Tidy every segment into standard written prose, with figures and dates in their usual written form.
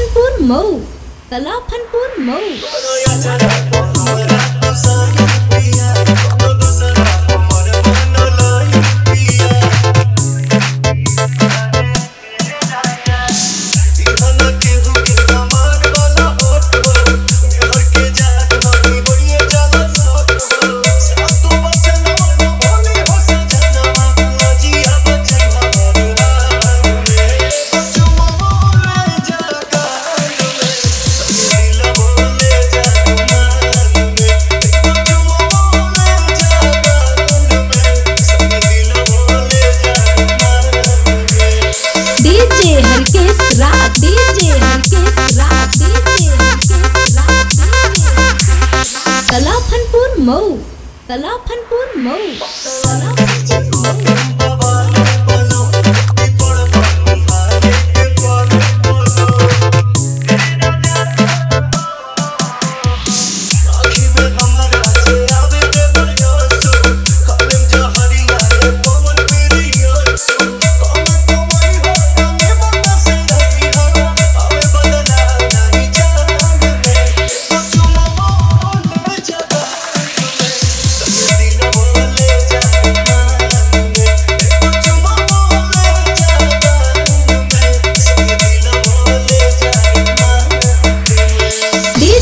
फनपुर मऊ, कला फनपुर मऊ। कला फनपुर मऊ, कला फनपुर मऊ, कला फनपुर मऊ।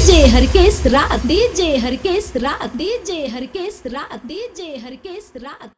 हरकेश रात, डीजे हरकेश रात, डीजे हरकेश रात, डीजे हरकेश रात।